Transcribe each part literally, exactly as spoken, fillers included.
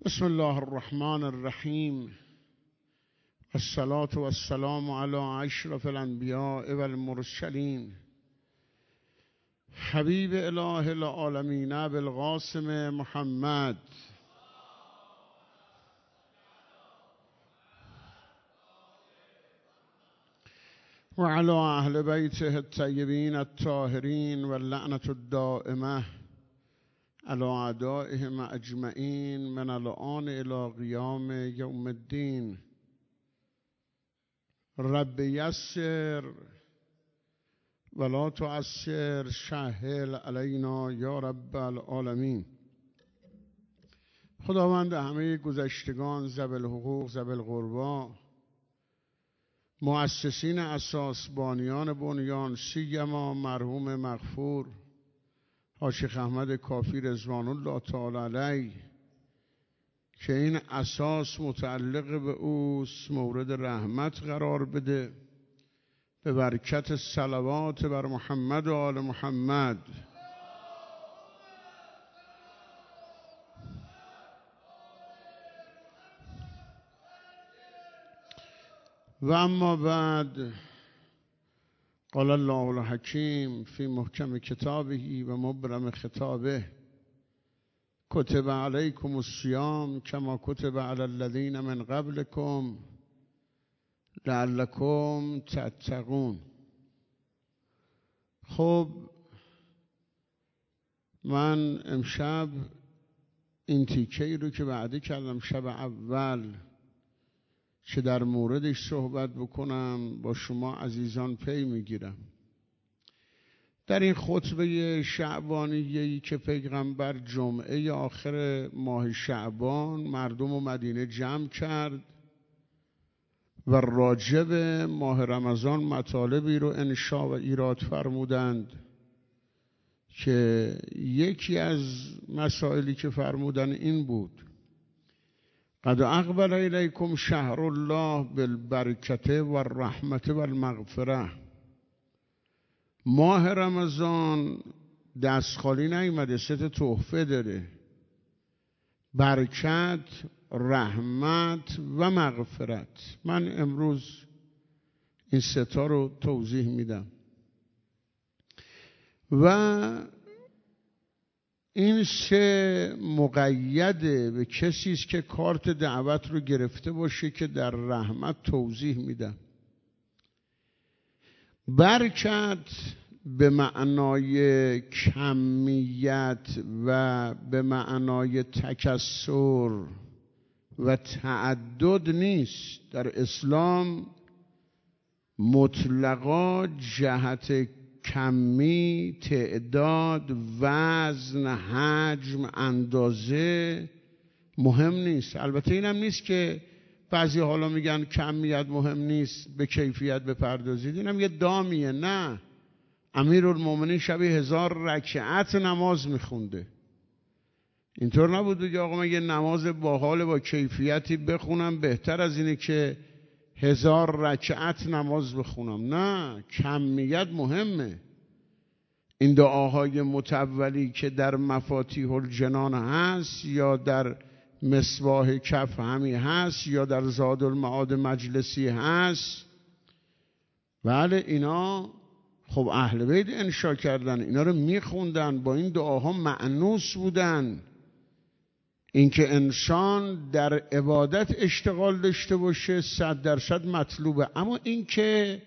بسم الله الرحمن الرحیم الصلاة والسلام علی اشرف الانبیاء والمرسلین حبیب اله العالمین بالقاسم محمد و علی اهل بیته الطیبین الطاهرین واللعنة الدائمة علی اعدائهم اجمعین من الآن الی قیام یوم الدین. رب یسر ولا تعسر سهل علینا یا رب العالمین. خداوند همه گذشتگان ذوی الحقوق ذوی القربا، مؤسسین اساس، بانیان بنیان، سیما مرحوم مغفور حاج شیخ احمد کافی رضوان الله تعالی علیه که این اساس متعلق به اوست مورد رحمت قرار بده، به برکت صلوات بر محمد و آل محمد. و اما بعد، قال الله الحکیم فی محکم کتابه و مبرم خطابه کتب علیکم الصیام کما کتب علی الذین من قبلکم لعلکم تتقون. خب من امشب این تیکه‌ای رو که وعده کردم شب اول که در موردش صحبت بکنم با شما عزیزان پی میگیرم. در این خطبه شعبانیه‌ای که پیغمبر جمعه آخر ماه شعبان مردم و مدینه جمع کرد و راجب ماه رمضان مطالبی رو انشا و ایراد فرمودند که یکی از مسائلی که فرمودن این بود: قد اقبل الیکم شهر الله بالبرکته و الرحمت و المغفره. ماه رمضان دست خالی نیامده، سه تا تحفه داره: برکت، رحمت و مغفرت. من امروز این سه تا رو توضیح میدم و این سه مقیده به کسی است که کارت دعوت رو گرفته باشه که در رحمت توضیح میدم. برکت به معنای کمیت و به معنای تکثر و تعدد نیست. در اسلام مطلقا جهت کمی، تعداد، وزن، حجم، اندازه مهم نیست. البته اینم نیست که بعضی حالا میگن کمیت مهم نیست به کیفیت بپردازید، اینم یه دامیه. نه، امیرالمومنین شب هزار رکعت نماز میخونده. اینطور نبود بگه آقا من یه نماز با حال با کیفیتی بخونم بهتر از اینه که هزار رکعت نماز بخونم. نه، کمیت مهمه. این دعاهای متولی که در مفاتیح الجنان هست یا در مصباح کف همی هست یا در زاد المعاد مجلسی هست، بله اینا خب اهل بیت انشا کردن، اینا رو میخوندن، با این دعاها مأنوس بودن. اینکه انسان در عبادت اشتغال داشته باشه صد درصد مطلوبه، اما اینکه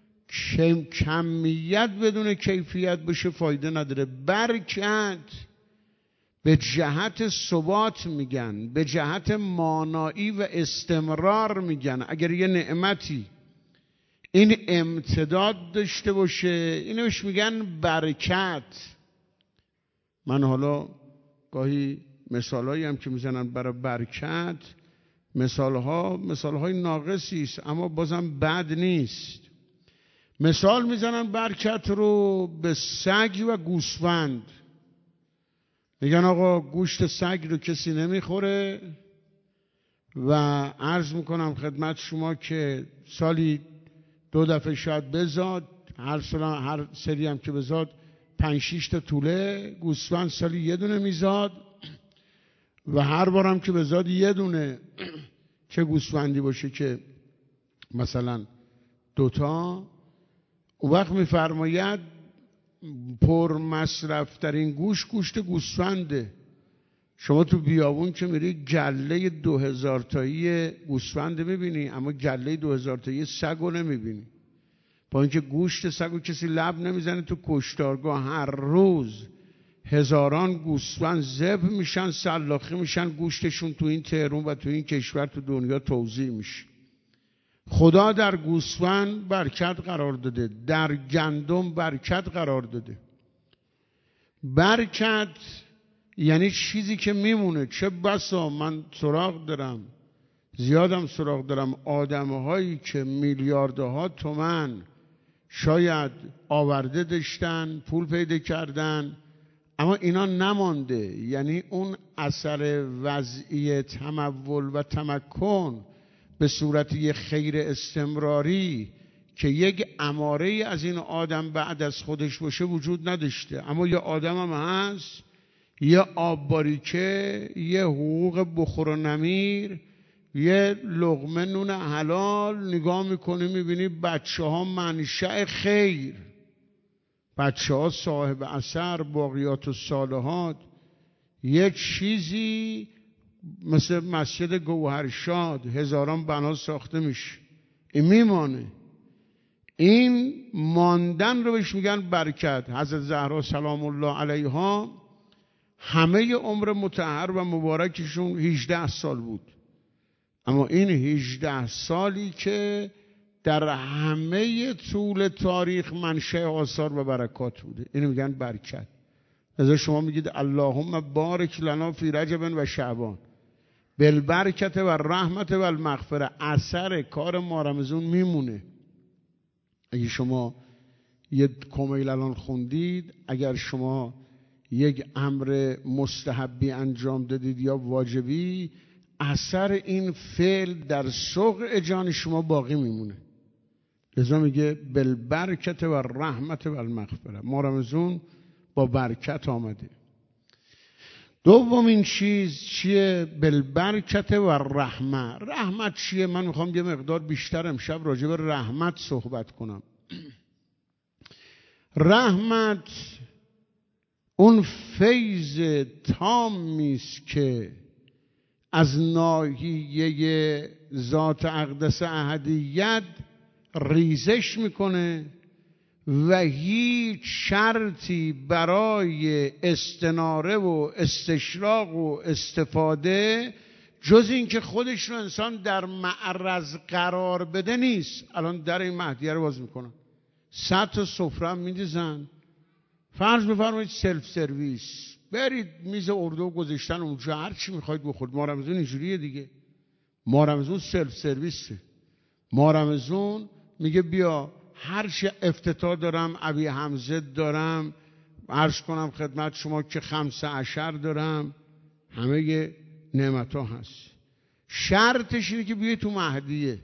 کمیت بدون کیفیت باشه فایده نداره. برکت به جهت ثبات میگن، به جهت مانایی و استمرار میگن. اگر یه نعمتی این امتداد داشته باشه اینوش میگن برکت. من حالا گاهی مثالهایی هم که میزنن برای برکت، مثالها مثالهای ناقصی است اما بازم بد نیست. مثال میزنن برکت رو به سگ و گوسفند. میگن آقا گوشت سگ رو کسی نمیخوره و عرض میکنم خدمت شما که سالی دو دفعه شاید بزاد، هر سال هر سری هم که بزاد پنج شیش تا توله گوسفند سالی یه دونه میزاد و هر بارم که بذات یه دونه چه گوسفندی باشه که مثلا دوتا، اون وقت میفرماید پر مصرف ترین گوشت گوشت گوسفنده. شما تو بیابون که میری گله دو هزار تایی گوسفند میبینی، اما گله دو هزار تایی سگو نمیبینی. با اینکه گوشت سگو کسی لب نمیزنه، تو کشتارگاه هر روز هزاران گوسفند ذبح میشن، سلاخی میشن، گوشتشون تو این تهران و تو این کشور تو دنیا توزیع میشه. خدا در گوسفند برکت قرار داده، در گندم برکت قرار داده. برکت یعنی چیزی که میمونه. چه بسا من سراغ دارم، زیادم سراغ دارم، آدمهایی که میلیاردها تومن شاید آورده داشتن، پول پیدا کردن، اما اینا نمانده. یعنی اون اثر وضعی تمول و تمکن به صورت یک خیر استمراری که یک اماره از این آدم بعد از خودش باشه وجود نداشته. اما یه آدم هم هست، یه آب باریکه، یه حقوق بخور و نمیر، یه لقمه نون حلال، نگاه میکنی میبینی بچه ها منشأ خیر، بچه ها صاحب اثر، باقیات الصالحات. یه چیزی مثل مسجد گوهرشاد هزاران بنا ساخته میشه، این میمانه. این ماندن رو بهش میگن برکت. حضرت زهرا سلام الله علیها همه عمر مطهر و مبارکشون هجده سال بود، اما این هجده سالی که در همه طول تاریخ منشأ آثار و برکات بوده، اینو میگن برکت. لذا شما میگید اللهم بارک لنا فی رجب و شعبان بالبرکت و رحمت و المغفره. اثر کار ماه رمضان میمونه. اگه شما یه کمیل الان خوندید، اگر شما یک امر مستحبی انجام دادید یا واجبی، اثر این فعل در سوق جان شما باقی میمونه. لذا میگه بالبرکت و رحمت و المغفره. ماه رمضان با برکت آمده. دومین چیز چیه؟ بالبرکت و رحمت. رحمت چیه؟ من میخوام یه مقدار بیشتر امشب راجع به رحمت صحبت کنم. رحمت اون فیض تامی است که از ناحیه ذات اقدس احدیت ریزش میکنه و هیچ شرطی برای استناره و استشراق و استفاده جز این که خودش رو انسان در معرض قرار بده نیست. الان در این مهدیه رو باز میکنن، صد تا سفره میدیزن، فرض بفرمایید سلف سرویس، برید میز اردو گذاشتن اونجا هر چی میخواید بخورید. ماه رمضان اینجوریه دیگه. ماه رمضان سلف سرویسه. ماه رمضان میگه بیا هر چی افتتاح دارم، ابی حمزه دارم، عرض کنم خدمت شما که خمسه عشر دارم، همه نعمت ها هست. شرطش اینه که بیای تو مهدیه.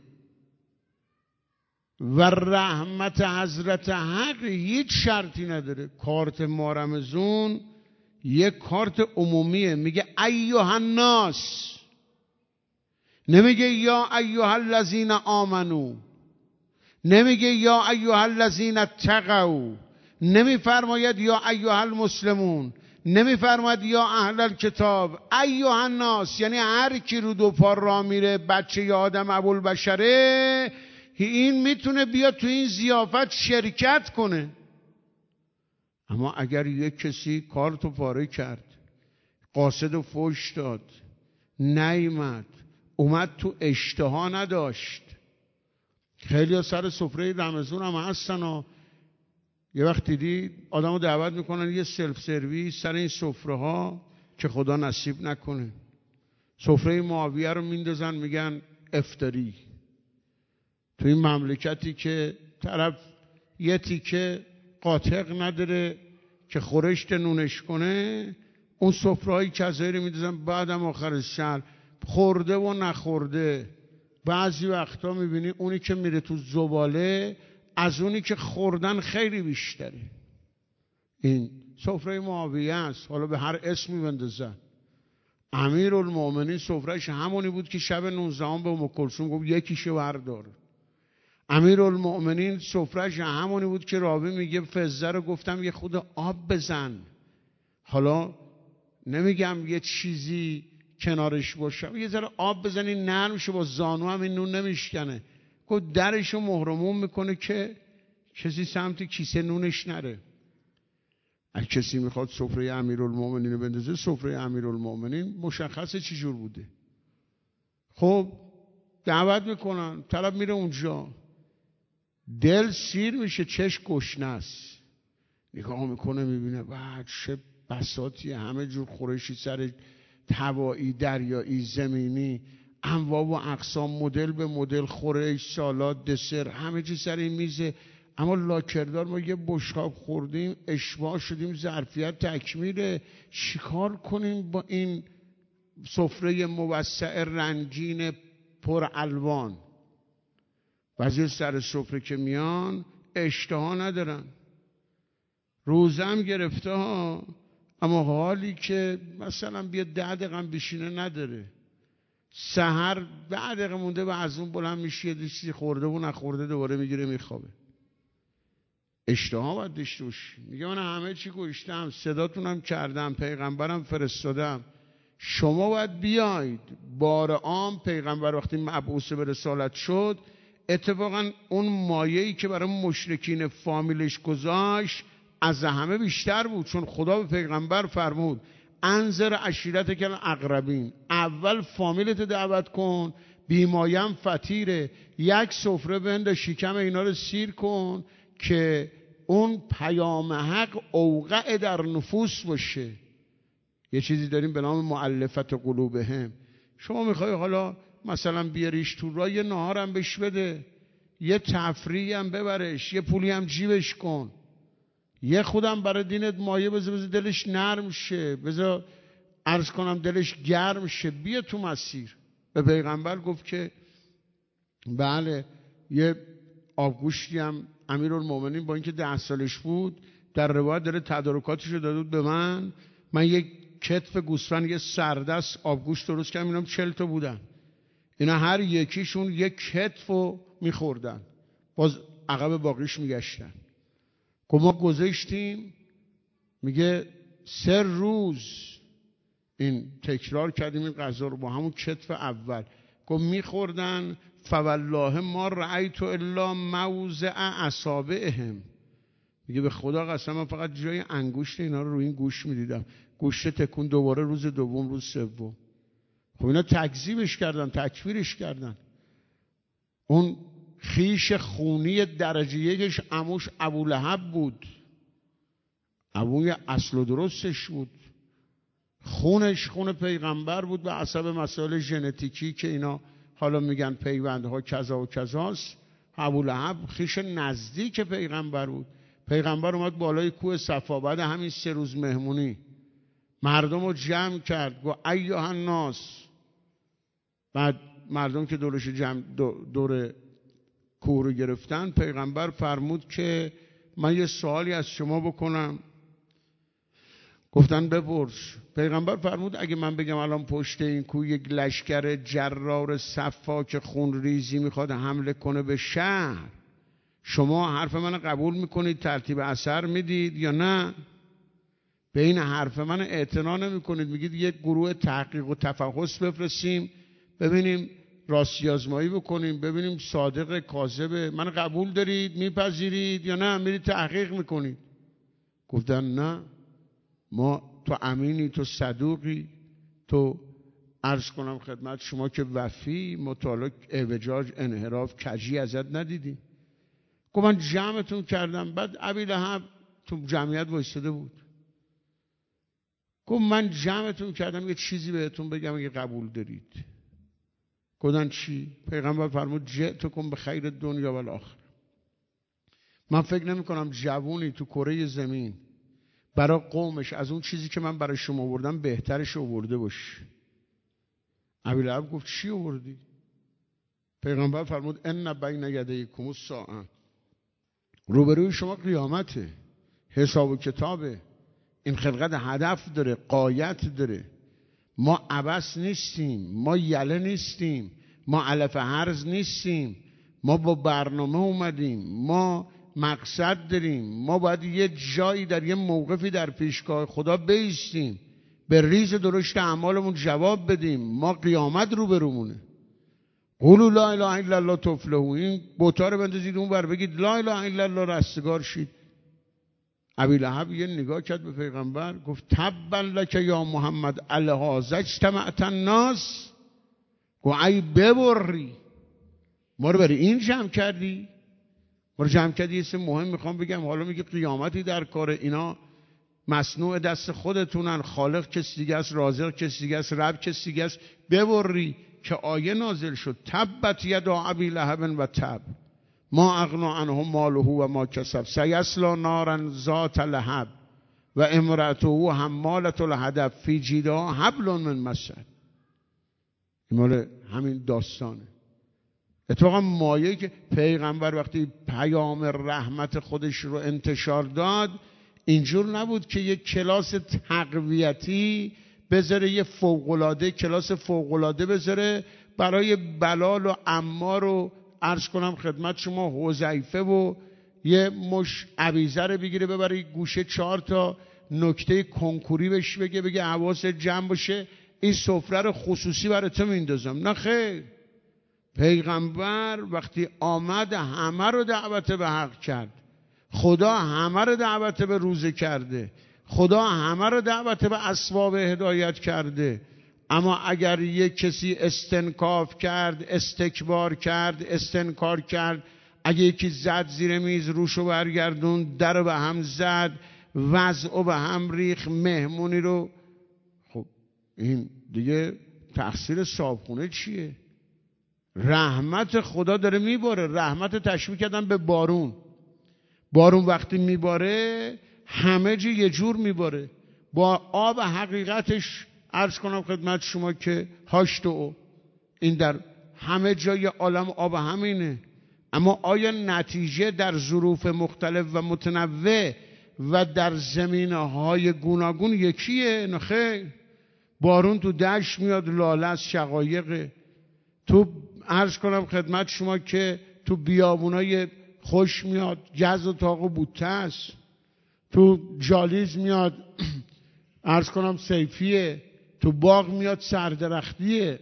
و رحمت حضرت حق هیچ شرطی نداره. کارت ماه رمضان یک کارت عمومیه، میگه ایها الناس، نمیگه یا ایها الذین آمنو، نمیگه یا ایها الذین اتقوا، نمیفرماید یا ایها المسلمون، نمیفرماید یا اهل الکتاب. ایها الناس یعنی هر کی رو دو پا راه میره، بچه ی آدم ابوالبشره، این میتونه بیا تو این ضیافت شرکت کنه. اما اگر یک کسی کارتو پاره کرد، قاصد و فوش داد، نیامد، اومد تو اشتها نداشت. خیلی ها سر سفره رمضان هم هستن و یه وقت دیدی آدم رو دعوت میکنن یه سلف سرویس سر این سفره ها که خدا نصیب نکنه. سفره معاویه رو میندازن میگن افطاری. تو این مملکتی که طرف یه تیکه قاطق نداره که خورشت نونش کنه، اون سفره‌های کذایی میدازن، بعدم آخر شهر خورده و نخورده. بعضی وقتا میبینی اونی که میره تو زباله از اونی که خوردن خیلی بیشتره. این سفره معاویه است، حالا به هر اسمی بندازن. امیرالمومنین سفرهش همونی بود که شب نوزدهم به ام کلثوم گفت یکیشو بردار. امیرالمومنین سفرهش همونی بود که راوی میگه فضه رو گفتم یه خود آب بزن. حالا نمیگم یه چیزی کنارش باشه، یه ذره آب بزنی نرم شه، با زانو هم این نون نمیشکنه. گفت درشو مهرموم میکنه که کسی سمت کیسه نونش نره. اگه کسی میخواد سفره امیرالمومنین رو بندازه، سفره امیرالمومنین مشخصه چی جور بوده. خب دعوت میکنن، طرف میره اونجا، دل سیر میشه، چشم گشنه است، نگاه میکنه میبینه بعد چه بساطیه، همه جور خورشی سر هوایی، دریایی، زمینی، انواع و اقسام، مدل به مدل، خورش، سالاد، دسر، همه چی سر این میزه. اما لاکردار ما یه بشقاب خوردیم، اشباع شدیم، ظرفیت تکمیله، چیکار کنیم با این سفره موسع رنگین پر الوان؟ بعضی سر سفره که میان اشتها ندارن، روزم گرفته ها، اما حالی که مثلا بیا ده دقیقه بشینه نداره. سحر ده دقیقه مونده و از اون بلند میشه، یه چیزی خورده و نخورده دوباره میگیره میخوابه. اشتها باید داشته باشی. میگه من همه چی گوشتم، صداتونم کردم، پیغمبرم فرستادم، شما باید بیاید. بار عام پیغمبر وقتی مبعوث به رسالت شد، اتفاقا اون مایه‌ای که برای مشرکین فامیلش گذاشت از همه بیشتر بود، چون خدا به پیغمبر فرمود انذر عشیرتک الاقربین، اول فامیلت دعوت کن، بیمایم فطیره، یک سفره بند شکم اینا رو سیر کن که اون پیام حق اوقع در نفوس باشه. یه چیزی داریم به نام مؤلفت قلوبهم. شما میخوای حالا مثلا بیاریش تو راه، یه نهارم بهش بده، یه تفریحی هم ببرش، یه پولی هم جیبش کن، یه خودم برای دینت مایه بذار، بذار دلش نرم شه، بذار عرض کنم دلش گرم شه، بیا تو مسیر. به پیغمبر گفت که بله. یه آبگوشتی هم امیرالمومنین با اینکه ده سالش بود در روایت داره تدارکاتش رو داده به من، من یک کتف گوسفند یه سردست آبگوشت درست کردم، اینا هم چل تا بودن، اینا هر یکیشون یک کتف رو میخوردن، باز عقب باقیش میگشتن. که ما گذاشتیم، میگه سه روز این تکرار کردیم این غذا رو با همون کتف اول، که میخوردن. فوالله ما رأیت الا موضع اصابعهم، میگه به خدا قسم من فقط جای انگشت اینا رو روی این گوش میدیدم، گوشت تکون دوباره روز دوم، روز سوم. خب اینا تکذیبش کردن، تکفیرش کردن. اون خیش خونی درجه یکش عموش ابولهب بود، ابوی اصل و درستش بود، خونش خون پیغمبر بود، به حسب مسائل ژنتیکی که اینا حالا میگن پیوندها کذا و کذاست. ابولهب خیش نزدیک پیغمبر بود. پیغمبر اومد بالای کوه صفا بعد همین سه روز مهمونی، مردم رو جمع کرد، گفت ایها الناس. بعد مردم که دورش جمع دور کوه رو گرفتن، پیغمبر فرمود که من یه سوالی از شما بکنم. گفتن بپرس. پیغمبر فرمود اگه من بگم الان پشت این کوه یک لشکر جرار صفا که خون ریزی میخواد حمله کنه به شهر، شما حرف من قبول میکنید، ترتیب اثر میدید یا نه؟ به این حرف من اعتنا نمیکنید، میگید یک گروه تحقیق و تفحص بفرستیم ببینیم، راستی آزمایی بکنیم ببینیم صادق کاذبه، من قبول دارید میپذیرید یا نه میرید تحقیق میکنید؟ گفتن نه، ما تو امینی، تو صدوقی، تو عرض کنم خدمت شما که وفی، مطالعه اعوجاج انحراف کجی ازت ندیدیم. گفت من جمعتون کردم. بعد ابی لهب تو جمعیت وایساده بود، گفت من جمعتون کردم یه چیزی بهتون بگم اگه قبول دارید. گفتن چی؟ پیغمبر فرمود جئتکم بخیر دنیا و الاخره. من فکر نمی کنم جوونی تو کره زمین برای قومش از اون چیزی که من برای شما آوردم بهترش آورده باشه. ابی لهب گفت چی آوردی؟ پیغمبر فرمود ان بین یدیکم الساعه، روبروی شما قیامته، حساب و کتابه، این خلقت هدف داره، غایت داره. ما عبث نیستیم، ما یله نیستیم، ما علف هرز نیستیم، ما با برنامه اومدیم، ما مقصد داریم، ما باید یه جایی در یه موقفی در پیشگاه خدا بایستیم، به ریز درشت اعمالمون جواب بدیم. ما قیامت رو برومونه. قولوا لا اله الا الله تفلحوا. این بوتا رو بندازید اون بر بگید لا اله الا الله رستگار شید. ابیلهب یه نگاه کرد به پیغمبر گفت تبا لک یا محمد الهذا اجتمعت الناس. گفت ای ببری، ما رو برای این جمع کردی؟ ما رو جمع کردی. یه سه مهم میخوام بگم. حالا میگه قیامتی در کاره، اینا مصنوع دست خودتونن، خالق کسی دیگه است، رازق کسی دیگه است، رب کسی دیگه است. ببری که آیه نازل شد تبت یدا ابی لهب و تب ما اغنا عنه ماله و ما کسب سیصلی نارا ذات لهب و امرأته حمالة الحطب فی جیدها حبل من مسد. این مال همین داستانه. اتفاقا مایه که پیغمبر وقتی پیام رحمت خودش رو انتشار داد، اینجور نبود که یک کلاس تقویتی بذاره، یه فوق‌العاده کلاس فوق‌العاده بذاره برای بلال و عمار و عرض کنم خدمت شما حذیفه و یه مش ابیزر بگیره ببره گوشه چهار تا نکته کنکوری بهش بگه بگه حواست جمع باشه، این سفره رو خصوصی برای تو میندازم. نه خیر، پیغمبر وقتی آمد همه رو دعوت به حق کرد. خدا همه رو دعوت به روزه کرده، خدا همه رو دعوت به اسباب هدایت کرده. اما اگر یک کسی استنکاف کرد، استکبار کرد، استنکار کرد، اگه یکی زد زیر میز روشو برگردون، در به هم زد، وضع به هم ریخ، مهمونی رو، خب این دیگه تقصیر صاحبخونه چیه؟ رحمت خدا داره میباره. رحمت تشبیه کردن به بارون. بارون وقتی میباره همه جا یه جور میباره. با آب حقیقتش عرض کنم خدمت شما که هاشت او این در همه جای عالم آب همینه. اما آیا نتیجه در ظروف مختلف و متنوع و در زمینه های گوناگون یکیه؟ نه خیر. بارون تو دشت میاد لاله از شقایقه، تو عرض کنم خدمت شما که تو بیابونای خوش میاد جز و تاق و بوته است، تو جالیز میاد عرض کنم سیفیه، تو باغ میاد سردرختیه.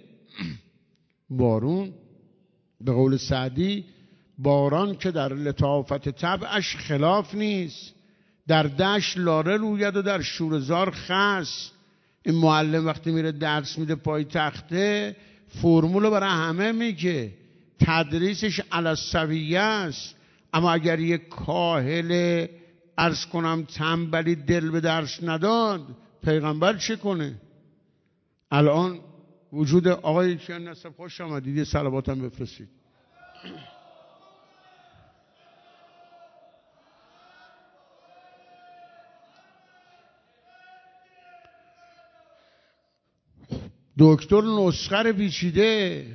بارون به قول سعدی باران که در لطافت طبعش خلاف نیست، در دشت لاله روید و در شورزار خس. این معلم وقتی میره درس میده پای تخته فرمولو برای همه میگه، تدریسش علی السویه است. اما اگر یک کاهل عرض کنم تنبلی دل به درس نداد، پیغمبر چه کنه؟ الان وجود آقای شیخ نصب خوش آمدید، یه صلواتم بفرستید. دکتر نسخه رو پیچیده،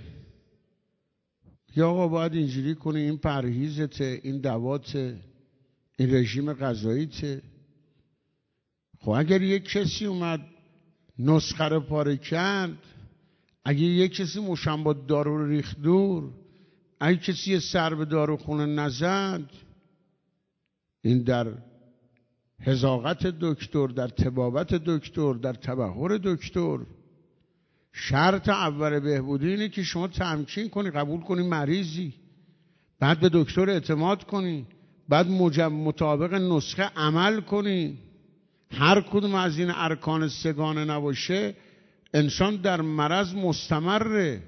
یا آقا باید اینجوری کنی، این پرهیزته، این دواته، این رژیم غذاییته. خب اگر یک کسی اومد نسخه رو پاره کرد، اگه یک کسی مشن با دارو رو ریخت دور، اگه کسی سر به داروخونه نزد، این در حذاقت دکتر، در طبابت دکتر، در تبحر دکتر، شرط اول بهبودی اینه که شما تمکین کنی، قبول کنی مریضی، بعد به دکتر اعتماد کنی، بعد مطابق نسخه عمل کنی. هر کدوم از این ارکان سگانه نباشه انسان در مرض مستمره.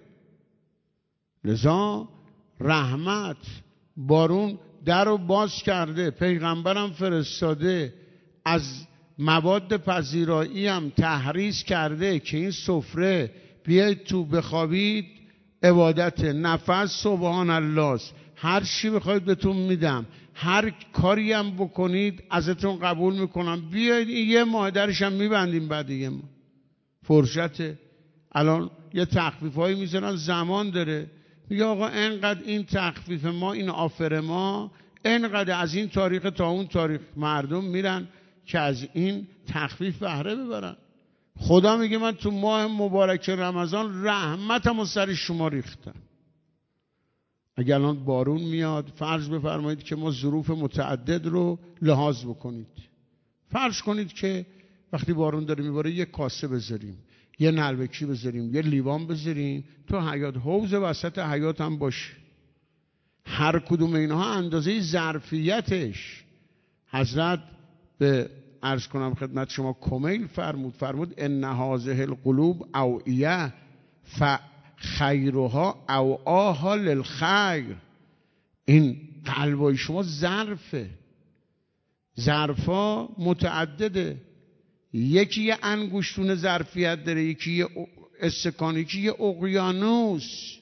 لذا رحمت بارون در رو باز کرده، پیغمبرم فرستاده، از مواد پذیرایی هم تحریز کرده که این سفره بیاید تو بخوابید عبادت نفس سبحان الله است، هر چی بخواید بهتون میدم، هر کاری هم بکنید ازتون قبول میکنم، بیاید این یه ماه درش هم میبندیم، بعد یه ماه فرصته. الان یه تخفیف هایی میذارن، زمان داره، میگه آقا انقدر این تخفیف ما، این آفر ما انقدر، از این تاریخ تا اون تاریخ مردم میرن که از این تخفیف بهره ببرن. خدا میگه من تو ماه مبارک رمضان رحمتم و سر شما ریختم. اگر الان بارون میاد، فرض بفرمایید که ما ظروف متعدد رو لحاظ بکنید. فرض کنید که وقتی بارون داره میباره یه کاسه بذاریم، یه نلبکی بذاریم، یه لیوان بذاریم تو حیاط، حوض وسط حیاط هم باشه. هر کدوم اینها اندازه ظرفیتش حضرت به عرض کنم خدمت شما کمیل فرمود فرمود ان هذه القلوب اوعیه فخیرها اوعاها للخیر. این قلبای شما ظرفه، ظرفا متعدده، یکی یه انگشتون ظرفیت داره، یکی یه استکان، یکی یه اقیانوس.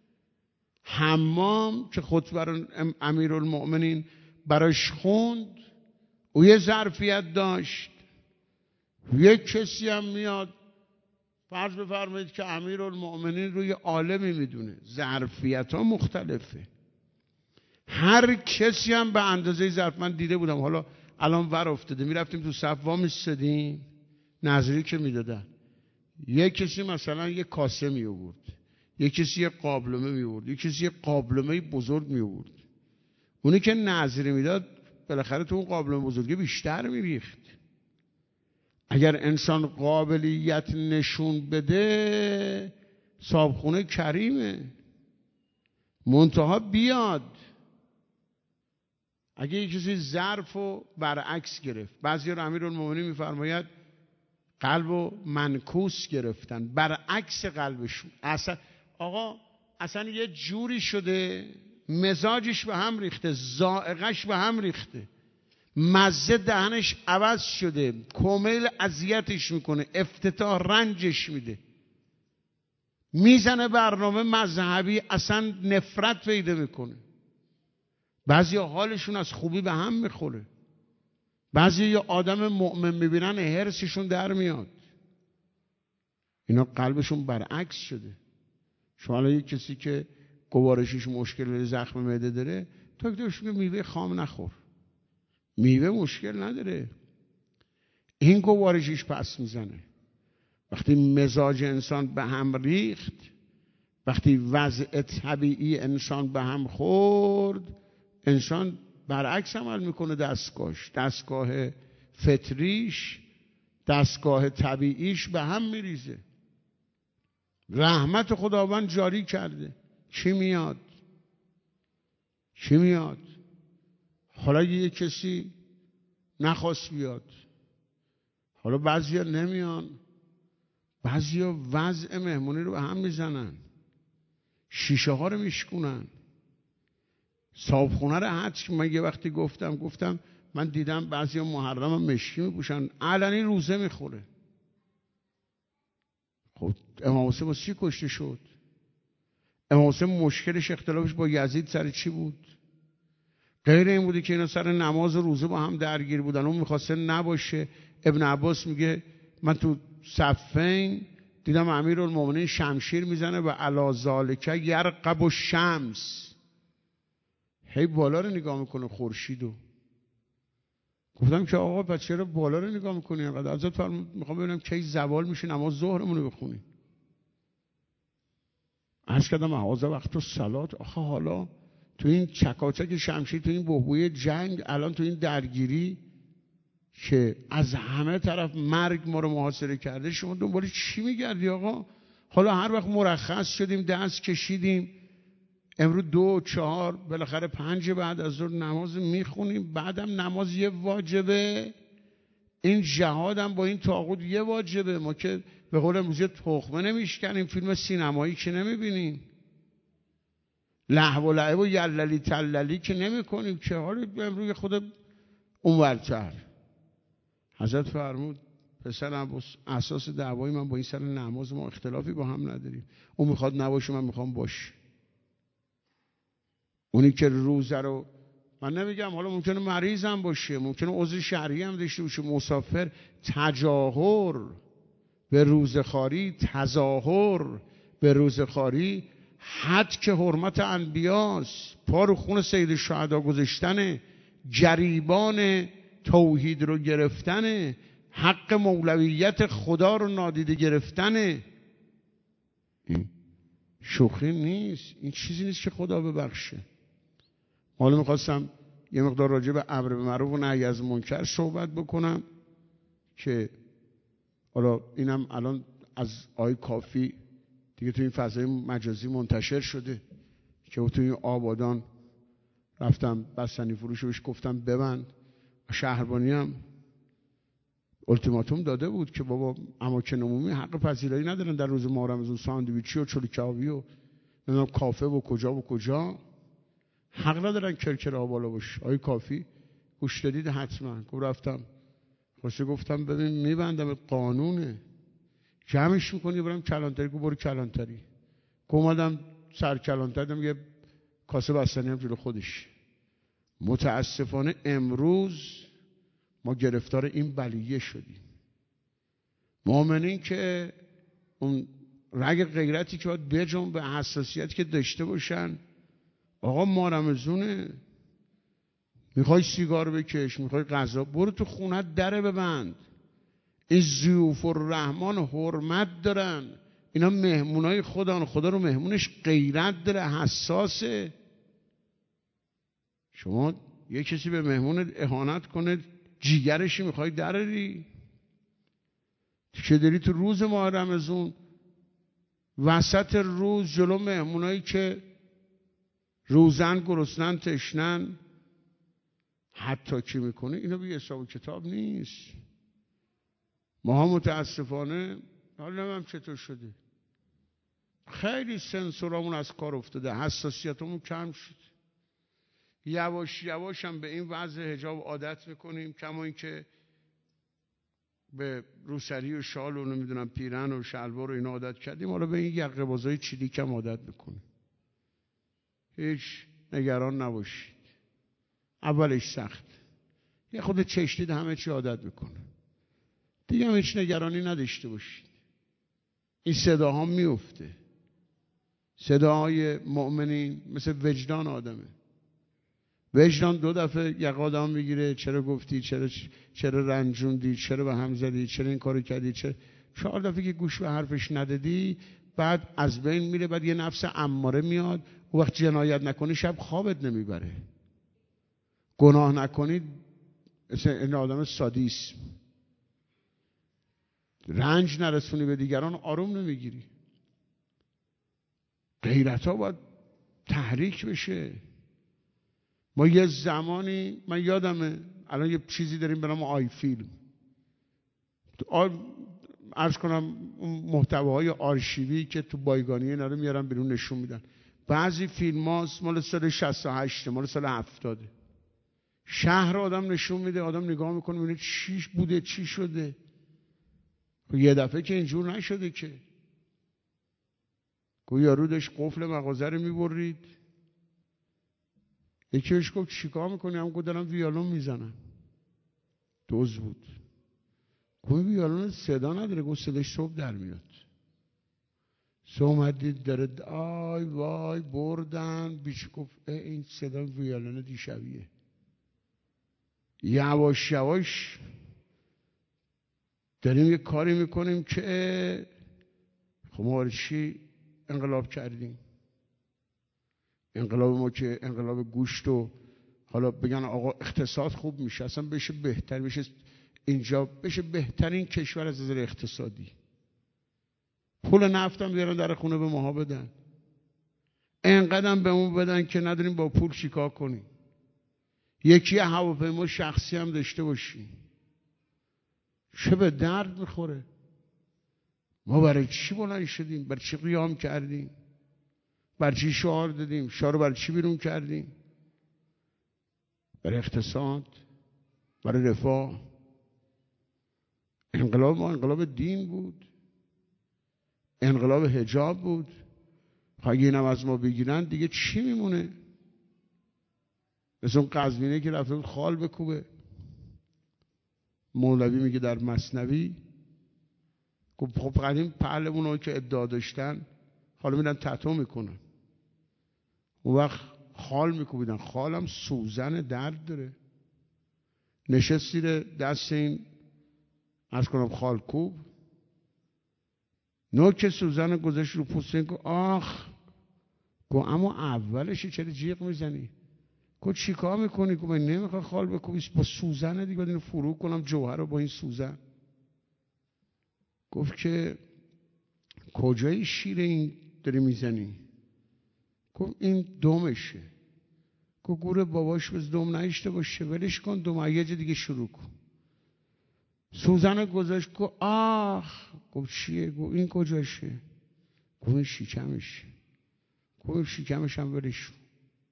حمام که خطبه امیرالمؤمنین براش خوند او یه ظرفیت داشت. یک کسی هم میاد فرض بفرمایید که امیرالمؤمنین روی عالمی میدونه، ظرفیت ها مختلفه. هر کسی هم به اندازه ظرف. من دیده بودم، حالا الان ور افتاده، میرفتیم تو صف وا میستدیم، نظری که میدادن یک کسی مثلا یک کاسه می آورد، یک کسی یک قابلمه می آورد، یک کسی یک قابلمه بزرگ می آورد. اونی که نظری میداد بالاخره تو اون قابلمه بزرگی بیشتر میریخت. اگر انسان قابلیت نشون بده صاحبخونه کریمه، منتها بیاد. اگه یه کسی ظرف رو برعکس گرفت، بعضی رو امیرالمومنین میفرماید قلب رو منکوس گرفتن، برعکس قلبشون. اصلا آقا اصلا یه جوری شده مزاجش به هم ریخته، ذائقه‌اش به هم ریخته، مزه دهنش عوض شده، کمیل اذیتش میکنه، افتتاح رنجش میده، میزنه برنامه مذهبی، اصلا نفرت پیدا میکنه. بعضی حالشون از خوبی به هم میخوره، بعضی یه آدم مؤمن میبینن هرسشون در میاد. اینا قلبشون برعکس شده. شما الان یک کسی که گوارشش مشکل زخم معده داره، دکترش میگه میوه خام نخور، میوه مشکل نداره، این گوارشش پس میزنه. وقتی مزاج انسان به هم ریخت، وقتی وضع طبیعی انسان به هم خورد، انسان برعکس عمل میکنه. دستگاهش، دستگاه فطریش، دستگاه طبیعیش به هم میریزه. رحمت خداوند جاری کرده، چی میاد؟ چی میاد؟ حالا یه کسی نخواست بیاد، حالا بعضیا نمیان، بعضیا وضع مهمونی رو به هم میزنن، شیشه ها رو میشکونن، صاحبخونه رو حدش. من یه وقتی گفتم گفتم من دیدم بعضیا محرم هم مشکی میپوشن، علنی روزه میخوره. خب امام حسین با چی کشته شد؟ امام حسین مشکلش اختلافش با یزید سر چی بود؟ غیر این بودی که اینا سر نماز و روزه با هم درگیر بودن، اون میخواسته نباشه. ابن عباس میگه من تو صفین دیدم امیرالمومنین شمشیر میزنه و علی ذالک یرقب الشمس، هی بالا رو نگاه میکنه خورشیدو. گفتم که آقا پس چرا بالا رو نگاه میکنی؟ حضرت فرمود میخوام ببینم کی زوال میشه نماز ظهرمون رو بخونیم. عرض کردم هذا وقت الصلات. آخه حالا تو این چکاچک شمشیر، تو این بحبوحه جنگ، الان تو این درگیری که از همه طرف مرگ ما رو محاصره کرده، شما دنبال چی میگردی آقا؟ حالا هر وقت مرخص شدیم دست کشیدیم، امروز دو چهار بالاخره پنج بعد از ظهر نماز میخونیم، بعدم نماز یه واجبه، این جهادم با این طاغوت یه واجبه. ما که به قول امروزی تخمه نمیشکنیم، فیلم سینمایی که نمیبینیم، لهو و لعب و یللی تللی که نمی کنیم که. حالا امروز خود اونورتر حضرت فرمود پسرم اساس دعوای من با این سر نماز، ما اختلافی با هم نداریم، اون میخواد نباشه من میخوام باشه. اونی که روزه رو، من نمیگم حالا ممکنه مریض هم باشه، ممکنه عذر شرعی هم داشته باشه، مسافر، تجاهر به روزخواری، تظاهر به روزخواری حد که حرمت انبیاست، پا رو خون سید الشهدا گذاشتن، جریبان توحید رو گرفتن، حق مولویت خدا رو نادیده گرفتنه. این شوخی نیست، این چیزی نیست که خدا ببخشه. حالا میخواستم یه مقدار راجع به امر بالمعروف و نهی از منکر صحبت بکنم که حالا اینم الان از آی کافی دیگه تو این فضای مجازی منتشر شده که تو این آبادان رفتم بستنی فروش بهش گفتم ببند. شهربانی هم التیماتوم داده بود که بابا اماکن عمومی حق پذیرایی ندارن در روز ماه رمضان، ساندویچی و چلو کبابی و نمیدونم کافه و کجا و کجا حق ندارن کرکر آب بالا باشه. آی کافی گوش دادید حتما. گفت رفتم خواسته گفتم ببین میبندم، قانونه، جمعش میکنی برم کلانتری. گفت برو کلانتری. اومدم سر کلانتری دم یه کاسه بستنی هم جلو خودش. متاسفانه امروز ما گرفتار این بلیه شدیم. مؤمنین که اون رگ غیرتی که باید بجنبه، به حساسیتی که داشته باشن، آقا ما رمضونه، میخوای سیگار بکش، میخوای غذا، برو تو خونت دره ببند. این ضیوف الرحمن حرمت دارن، اینا مهمونای خدا، خدا رو مهمونش غیرت داره، حساسه. شما یه کسی به مهمونت اهانت کنه جیگرشی میخوای دراری؟ که داری تو روز ماه رمضان وسط روز جلو مهمونایی که روزن گرسنن تشنن حتی کی میکنه؟ اینا بی حساب و کتاب نیست. ما ها متاسفانه حالا نمیم چطور شده، خیلی سنسورامون از کار افتاده، حساسیتمون کم شد. یواش یواش هم به این وضع حجاب عادت میکنیم، کما این که به روسری و شال و نمیدونم پیرن و شلوار و اینا عادت کردیم، حالا به این یقه بازای چیلیک هم عادت میکنیم. هیچ نگران نباشید، اولش سخت، یه خود چشتید همه چی عادت میکنه، دیگه هم هیچ نگرانی نداشته باشید. این صداها میفته، صداهای مؤمنین مثل وجدان آدمه. وجدان دو دفعه یقه آدم میگیره، چرا گفتی، چرا چرا رنجوندی، چرا به هم زدی، چرا این کارو کردی، چرا چهار دفعه که گوش به حرفش ندادی بعد از بین میره. بعد یه نفس اماره میاد، و وقت جنایت نکنی شب خوابت نمیبره، گناه نکنی این آدم سادیسم، رنج نرسونی به دیگران آروم نمیگیری. غیرت ها باید تحریک بشه. ما یه زمانی، من یادمه الان یه چیزی داریم به نام آی فیلم، عرض کنم اون محتواهای آرشیوی که تو بایگانی اینا رو میارن بیرون نشون میدن. بعضی فیلم هاست مال سال شصت و هشت، مال سال هفتاد، شهر آدم نشون میده، آدم نگاه میکنه میبینه چی بوده چی شده. یه دفعه که اینجور نشده که گویا یارو داشت قفل مغازه رو میبرید، یکی بهش گفت چیکار میکنی؟ هم گفت دارم ویالون میزنم. دوز بود. گفت ویالون صدا نداره؟ گفت صداش صبح در میاد. صبح اومدید داره آی وای بردن بیچ. گفت این صدا ویالون دیشبیه. یواش یواش داریم یه کاری میکنیم که خب ما چی انقلاب کردیم. انقلاب ما که انقلاب گوشت و حالا بگن آقا اقتصاد خوب میشه، اصلا بشه بهتر، بشه اینجا بشه بهترین کشور از نظر اقتصادی. پول نفت هم بیارن در خونه به ماها بدن، اینقدر به اون بدن که نداریم با پول چیکار کنیم. یکی هواپیما شخصی هم داشته باشیم، چه به درد میخوره. ما برای چی بلند شدیم؟ برای چی قیام کردیم؟ برای چی شعار دادیم؟ شعار برای چی بیرون کردیم؟ برای اقتصاد، برای رفاه. انقلاب ما انقلاب دین بود، انقلاب حجاب بود. اگه اینم از ما بگیرن دیگه چی میمونه؟ مثل اون قزوینه که رفته بود خال بکوبه. مولوی میگه در مثنوی، خب قدیم پهلوانایی که ادعا داشتن حالا میرن تتو میکنن، اون وقت خال میکوبیدن. خالم سوزن درد داره. نشست زیر دست این عرض کنم خالکوب، نوک سوزن گذاشت رو پوست این. گفت آخ، گفت اما اولشی چرا جیغ میزنی؟ گفت چی کار میکنی؟ گفت من نمیخوای خال بکوبی با سوزن دیگه، باید اینو فرو کنم جوهر رو با این سوزن. گفت که کجای شیر این داری میزنی؟ گفت این دمشه. گفت گوره باباش بز دم نشته باشه، ولش کن، دم یه جا دیگه شروع کن. سوزن گذاشت. گفت آخ. گفت چیه؟ گفت این کجاشه؟ گفت این شکمشه. گفت شکمش هم ولش کن.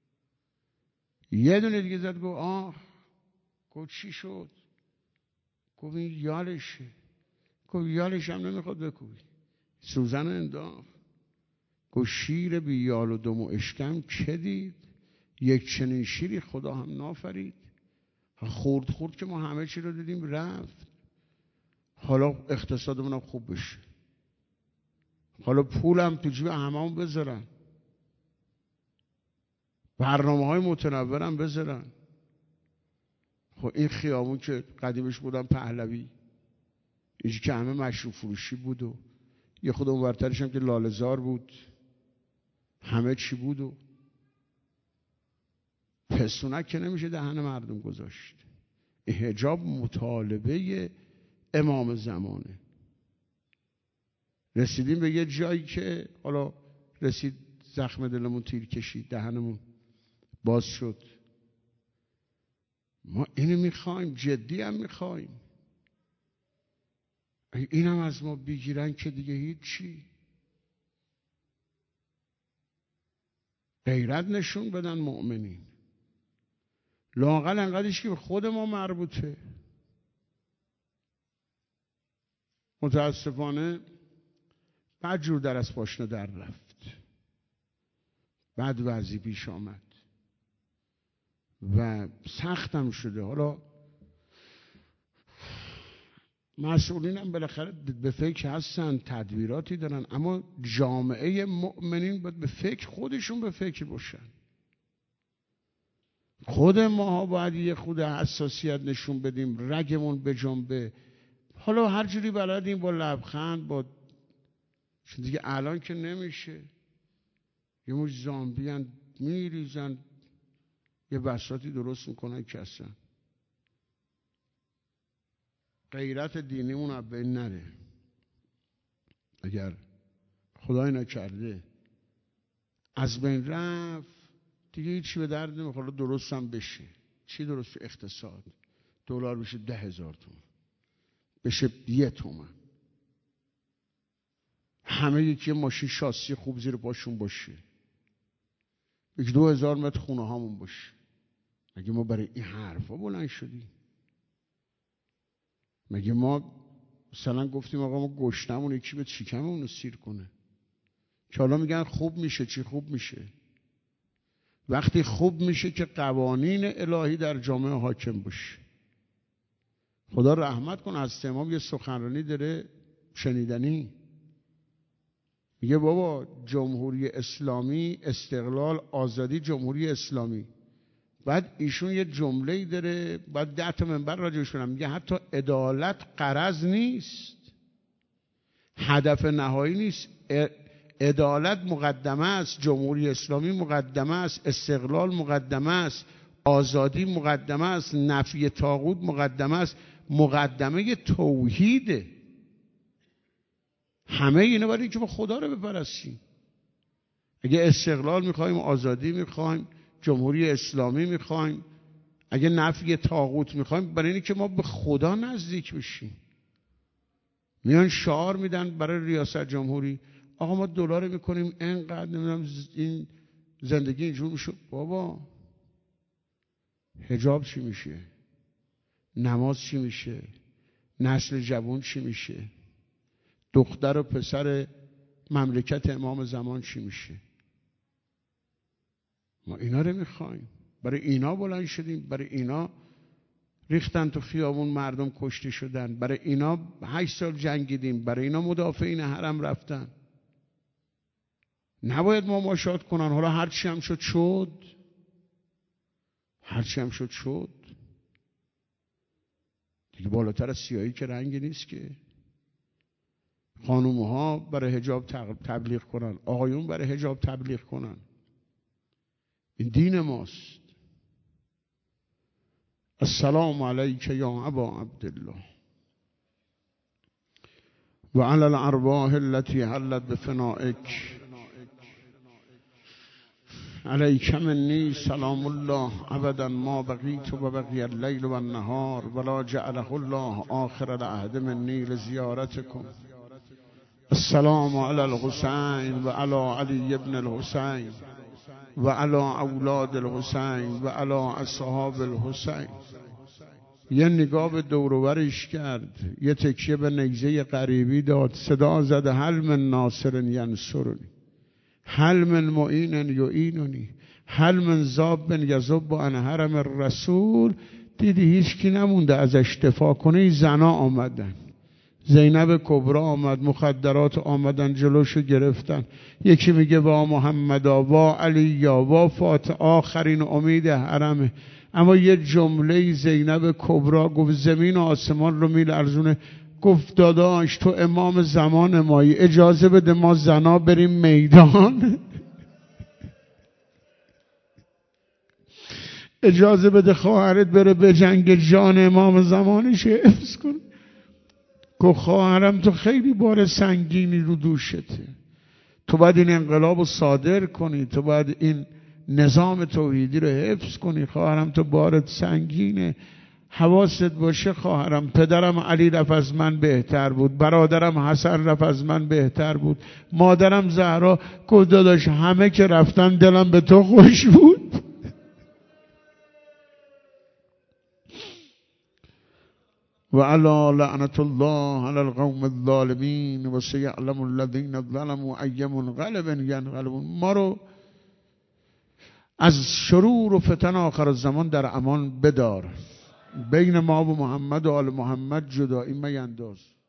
یه دونه دیگه زد. گفت آخ. گفت چی شد؟ گفت این یالشه. گفت یالش هم نمیخواد بکوبی. سوزن انداخت. گفت شیر بی یال و دم و اشکم که دید، یک چنین شیری خدا هم نافرید. خورد خورد که ما همه چی رو دیدیم رفت. حالا اقتصادمون هم خوب بشه، حالا پولم تو جیب هممون بذارن، برنامه های متنورم بذارن. خب این خیابون که قدیمش بودن پهلوی، اینجا که همه مشروب فروشی بود و یه خود اونورترش هم که لاله‌زار بود، همه چی بود و پستونک که نمیشه دهن مردم گذاشت. این حجاب مطالبه امام زمانه. رسیدیم به یه جایی که حالا رسید زخم دلمون تیر کشید، دهنمون باز شد. ما اینو میخوایم، جدی هم میخوایم. اینم از ما بگیرن که دیگه هیچی. غیرت نشون بدن مؤمنین، لااقل انقدرش که به خود ما مربوطه. متاسفانه بعد جور در از پاشنه در رفت، بعد وضعی پیش آمد و سختم شده. حالا مسئولین هم بالاخره به فکر هستن، تدبیراتی دارن، اما جامعه مؤمنین باید به فکر، خودشون به فکر باشن. خود ما باید یه خود حساسیت نشون بدیم، رگمون بجنبه. حالا هر جوری بلدیم، با لبخند، با چون دیگه الان که نمیشه. یه مش زامبی هن میریزن، یه بساطی درست میکنن که اصلا غیرت دینیمون از بین نره. اگر خدای نکرده از بین رفت دیگه هیچی به درد نمیخوره. درست هم بشه، چی درست؟ اقتصاد دلار بشه ده هزار تومن، بشه یه تومن، همه یکی ماشین شاسی خوب زیر پاشون باشه، یک دو هزار متر خونه هامون باشه. مگه ما برای این حرفا بلند شدیم؟ مگه ما مثلا گفتیم آقا ما گشتمون یکی به شکممون رو سیر کنه؟ که حالا میگن خوب میشه. چی خوب میشه؟ وقتی خوب میشه که قوانین الهی در جامعه حاکم باشه. خدا رحمت کنه، از امام یه سخنرانی داره شنیدنی، میگه بابا جمهوری اسلامی، استقلال، آزادی، جمهوری اسلامی. بعد ایشون یه جمله‌ای داره، بعد ده تا منبر راجعش کنم، میگه حتی عدالت غرض نیست، هدف نهایی نیست. عدالت مقدمه است، جمهوری اسلامی مقدمه است، استقلال مقدمه است، آزادی مقدمه است، نفی طاغوت مقدمه است. مقدمه توحیده. همه اینا برای اینکه ما خدا رو بپرستیم. اگه استقلال میخوایم، آزادی میخوایم، جمهوری اسلامی میخوایم، اگه نفی طاغوت میخوایم، برای اینکه ما به خدا نزدیک بشیم. میان شعار میدن برای ریاست جمهوری، آقا ما دلار میکنیم اینقدر، نمیدونم این زندگی اینجور میشه. بابا حجاب چی میشه؟ نماز چی میشه؟ نسل جوان چی میشه؟ دختر و پسر مملکت امام زمان چی میشه؟ ما اینا رو میخوایم، برای اینا بلند شدیم، برای اینا ریختن تو خیابون مردم کشته شدن، برای اینا هشت سال جنگیدیم، برای اینا مدافعین حرم رفتن. نباید مماشات کنن. حالا هرچی هم شد شد، هرچی هم شد شد دیگه بالاتر از سیاهی که رنگی نیست که. خانومها برای حجاب تبلیغ کنن، آقایون برای حجاب تبلیغ کنن. این دین ماست. السلام علیک یا ابا عبدالله و علی الارواح التي حلت بفنائک علیک منی سلام الله ابدا ما بقیت و بقی اللیل و النهار ولا جعله الله آخر العهد منی لزیارتکم. السلام علی الحسین و علی علی ابن الحسین و علی اولاد الحسین و علی اصحاب الحسین. یه نگاه به دور و برش کرد، یه تکیه به نیزه غریبی داد، صدا زد هل من ناصر ینصرنی، هل من معین یعیننی، هل من ذاب یذب عن حرم الرسول. دیدی هیچ کی نمونده ازش دفاع کنه. زنا آمدن، زینب کبرا آمد، مخدرات آمدن جلوشو گرفتن. یکی میگه وا محمدا وا علی وا فاطمه، آخرین امید حرمه. اما یه جمله زینب کبرا گفت زمین و آسمان رو میلرزونه. گفت داداش تو امام زمان مایی، اجازه بده ما زنا بریم میدان. اجازه بده خواهرت بره به جنگ، جان امام زمانش حفظ کن. گفت خواهرم تو خیلی بار سنگینی رو دوشته، تو باید این انقلاب رو صادر کنی، تو باید این نظام توحیدی رو حفظ کنی. خواهرم تو بارت سنگینه، حواست باشه خواهرم. پدرم علی رفت از من بهتر بود، برادرم حسن رفت از من بهتر بود، مادرم زهرا. گفت داداش همه که رفتن دلم به تو خوش بود. و علی لعنت الله علی القوم الظالمین و سیعلم الذین ظلموا ای منقلب ینقلبون. ما رو از شرور و فتن آخر الزمان در امان بدار. بین ما و محمد و آل محمد جدایی مینداز.